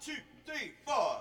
two, three, four.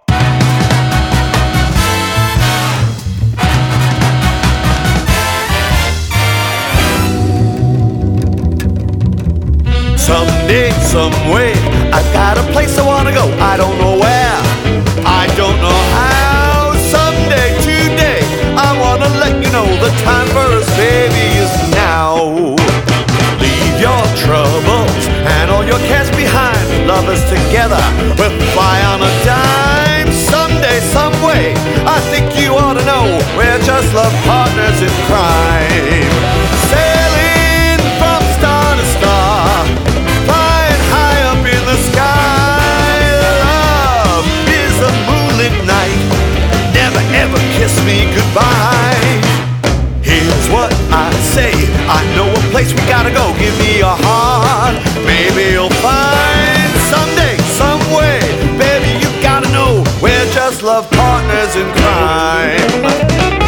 Someday, some way, I got a place I wanna go. I don't know where, I don't know how. Someday, today, I wanna let you know the time for us, baby, is now. Leave your troubles and all your cares behind. Love us together, we'll fly on a dime. Someday, some way, I think you ought to know we're just love partners in crime. Sailing from star to star, flying high up in the sky. Love is a moonlit night, never ever kiss me goodbye. Here's what I say, I know a place we gotta go. Give me your heart, maybe you'll find. Someday, some way, baby, you gotta know we're just love partners in crime.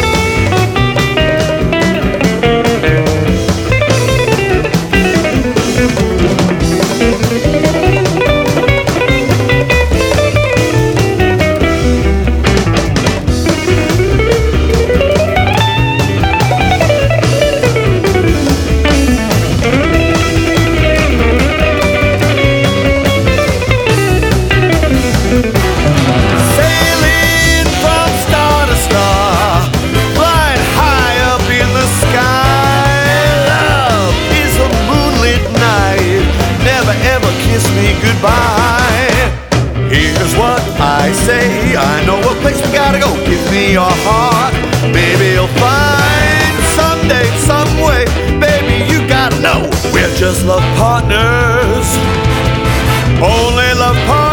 Kiss me goodbye. Here's what I say, I know a place we gotta go. Give me your heart, maybe you'll find. Someday, some way, baby, you gotta know we're just love partners, only love partners.